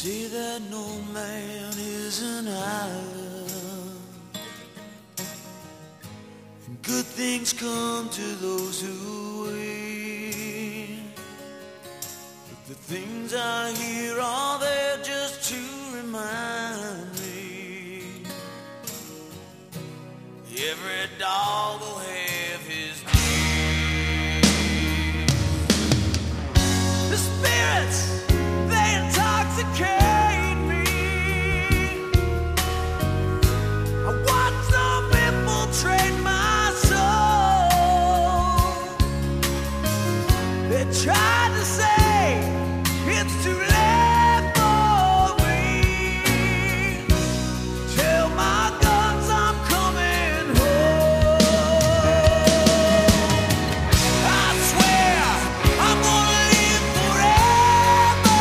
say that no man is an island, and good things come to those who wait. But the things I hear are there just to remind me every dog will have his day. The spirits, they intoxicate me. I watch them infiltrate my soul. They tried to say it's too late for me. Tell my guns I'm coming home. I swear I'm gonna live forever.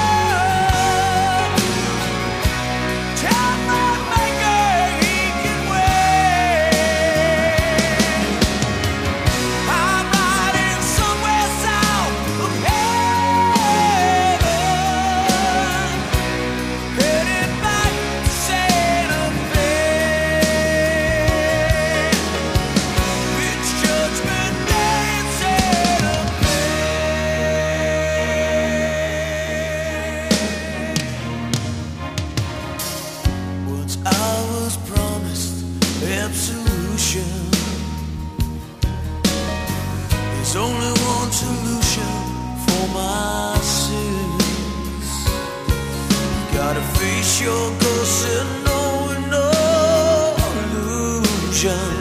Tell my maker he can wait. I'm riding somewhere south of heaven, headed back to Santa Fe. It's Judgment Day in Santa Fe. Once I was promised absolution. There's only one solution for my sins. You gotta face your ghost and know no illusion.